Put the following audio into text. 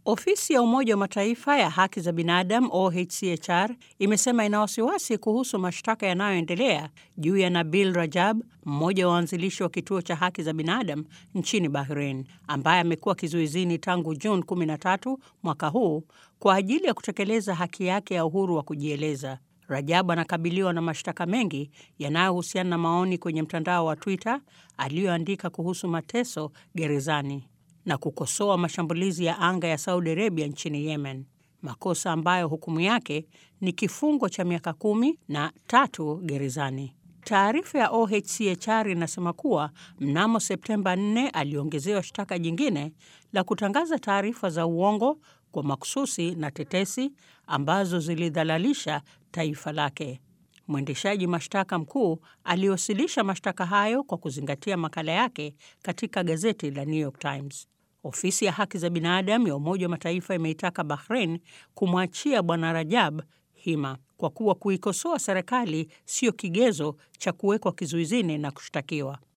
Ofisi ya Umoja wa Mataifa ya haki za binadamu OHCHR imesema ina wasiwasi kuhusu mashtaka yanayoendelea juu ya Nabil Rajab, mmoja wa waanzilishi wa kituo cha haki za binadamu nchini Bahrain, ambaye amekuwa kizuizini tangu Juni 13 mwaka huu kwa ajili ya kutekeleza haki yake ya uhuru wa kujieleza. Rajab anakabiliwa na mashtaka mengi yanayohusiana na maoni kwenye mtandao wa Twitter aliyoandika kuhusu mateso gerezani na kukosoa mashambulizi ya anga ya Saudi Arabia nchini Yemen, makosa ambayo hukumu yake ni kifungo cha miaka 13 gerezani. Taarifa ya OHCHR inasema kuwa mnamo Septemba 4 aliongezewa shtaka jingine la kutangaza taarifa za uongo kwa makusudi na tetesi ambazo zilidhalalisha taifa lake. Mwendeshaji mashtaka mkuu aliwasilisha mashtaka hayo kwa kuzingatia makala yake katika gazeti la New York Times. Ofisi ya haki za binadamu ya Umoja wa Mataifa imeitaka Bahrain kumwachia Bwana Rajab hima kwa kuwa kuikosoa serikali sio kigezo cha kuwekwa kizuizini na kushtakiwa.